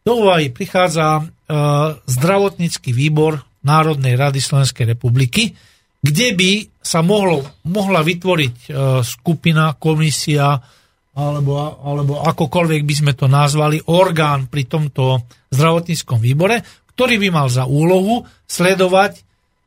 do úvahy prichádza zdravotnícky výbor Národnej rady Slovenskej republiky, kde by sa mohla vytvoriť skupina, komisia alebo akokoľvek by sme to nazvali, orgán pri tomto zdravotníckom výbore, ktorý by mal za úlohu sledovať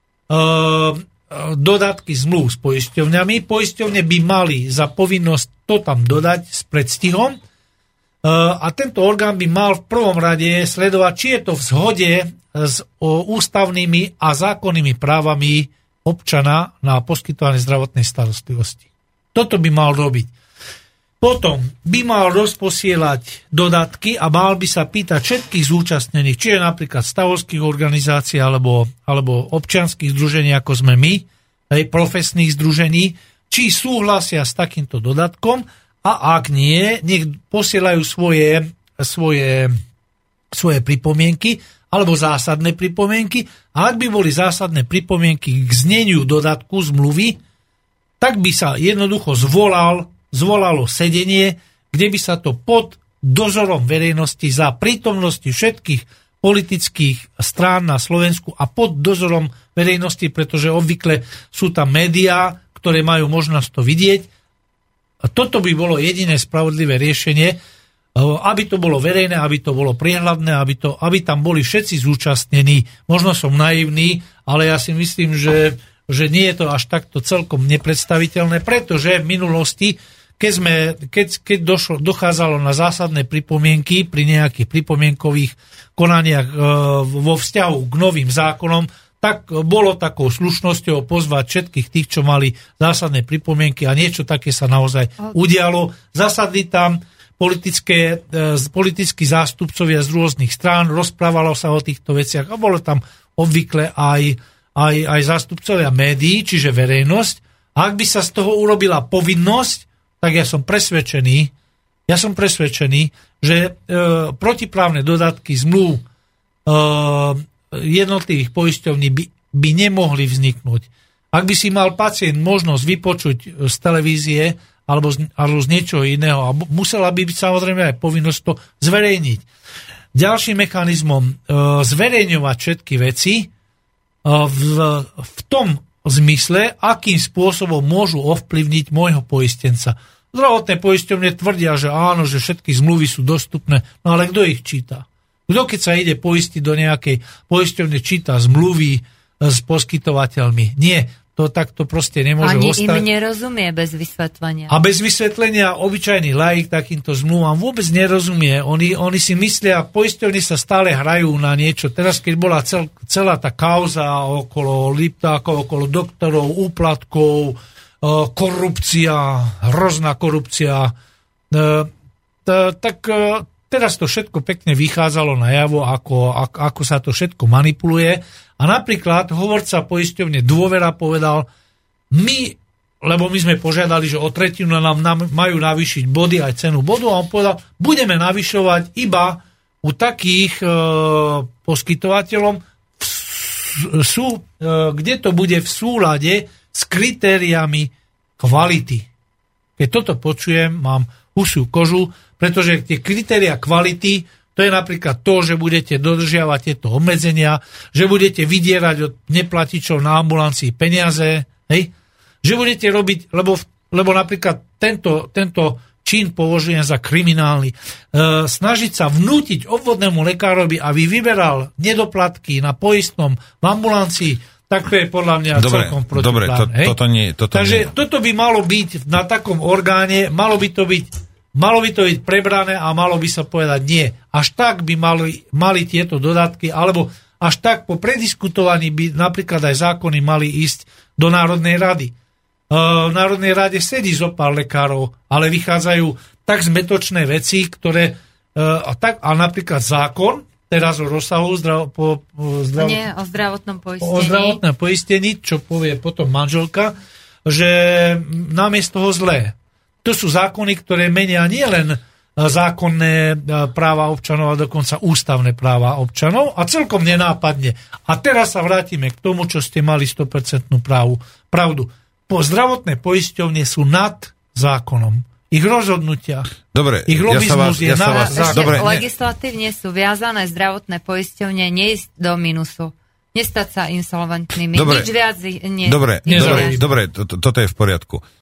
dodatky zmluv s poisťovňami. Poisťovne by mali za povinnosť to tam dodať s predstihom a tento orgán by mal v prvom rade sledovať, či je to v zhode s ústavnými a zákonnými právami občana na poskytovanie zdravotnej starostlivosti. Toto by mal robiť. Potom by mal rozposielať dodatky a mal by sa pýtať všetkých zúčastnených, či je napríklad stavovských organizácií alebo občianskych združení, ako sme my, profesných združení, či súhlasia s takýmto dodatkom a ak nie, nech posielajú svoje pripomienky alebo zásadné pripomienky a ak by boli zásadné pripomienky k zneniu dodatku zmluvy, tak by sa jednoducho zvolalo sedenie, kde by sa to pod dozorom verejnosti za prítomnosti všetkých politických strán na Slovensku a pod dozorom verejnosti, pretože obvykle sú tam médiá, ktoré majú možnosť to vidieť. A toto by bolo jediné spravodlivé riešenie, aby to bolo verejné, aby to bolo priehľadné, aby tam boli všetci zúčastnení. Možno som naivný, ale ja si myslím, že nie je to až takto celkom nepredstaviteľné, pretože v minulosti keď dochádzalo na zásadné pripomienky pri nejakých pripomienkových konaniach vo vzťahu k novým zákonom, tak bolo takou slušnosťou pozvať všetkých tých, čo mali zásadné pripomienky a niečo také sa naozaj udialo. Zasadli tam politickí zástupcovia z rôznych strán, rozprávalo sa o týchto veciach a bolo tam obvykle aj zástupcovia médií, čiže verejnosť. A ak by sa z toho urobila povinnosť, tak ja som presvedčený, že protiprávne dodatky zmluv jednotlivých poisťovní by nemohli vzniknúť. Ak by si mal pacient možnosť vypočuť z televízie alebo z niečoho iného, a musela by byť samozrejme aj povinnosť to zverejniť. Ďalším mechanizmom zverejňovať všetky veci v tom zmysle, akým spôsobom môžu ovplyvniť môjho poistenca. Zdravotné poisťovne tvrdia, že áno, že všetky zmluvy sú dostupné, no ale kto ich číta? Kto keď sa ide poistiť do nejakej poisťovne, číta zmluvy s poskytovateľmi? Nie, to takto proste nemôže ostať. Ani im nerozumie bez vysvetlenia. A bez vysvetlenia obyčajný laik takýmto zmluvám vôbec nerozumie. Oni si myslia, poisťovne sa stále hrajú na niečo. Teraz, keď bola celá tá kauza okolo Liptákov, okolo doktorov, úplatkov, korupcia, hrozná korupcia, tak teraz to všetko pekne vychádzalo najavo, ako sa to všetko manipuluje. A napríklad hovorca poisťovne Dôvera povedal, lebo my sme požiadali, že o tretinu nám majú navýšiť body, aj cenu bodu, a on povedal, budeme navyšovať iba u takých poskytovateľom, kde to bude v súlade s kritériami kvality. Keď toto počujem, mám husiu kožu, pretože tie kritéria kvality, to je napríklad to, že budete dodržiavať tieto obmedzenia, že budete vydierať od neplatičov na ambulancii peniaze, hej? Že budete robiť, lebo napríklad tento čin považujem za kriminálny. Snažiť sa vnútiť obvodnému lekárovi, aby vyberal nedoplatky na poistnom v ambulancii, tak to je podľa mňa celkom protiprávne. Takže toto by malo byť na takom orgáne, malo by to byť prebrané a malo by sa povedať nie. Až tak by mali tieto dodatky, alebo až tak po prediskutovaní by napríklad aj zákony mali ísť do Národnej rady. V Národnej rade sedí zo pár lekárov, ale vychádzajú tak zmetočné veci, ktoré a napríklad zákon, teraz o rozsahu o zdravotnom poistení. O zdravotnom poistení, čo povie potom manželka, že nám je z toho zlé. To sú zákony, ktoré menia nielen zákonné práva občanov, a dokonca ústavné práva občanov a celkom nenápadne. A teraz sa vrátime k tomu, čo ste mali 100% pravdu. Zdravotné poisťovne sú nad zákonom. ich rozhodnutia. Dobre, ich lobizmus je na vás. Legislatívne sú viazané zdravotné poisťovne neísť do minusu. Nestať sa insolventnými. Dobre, nič viac dobre, toto je v poriadku.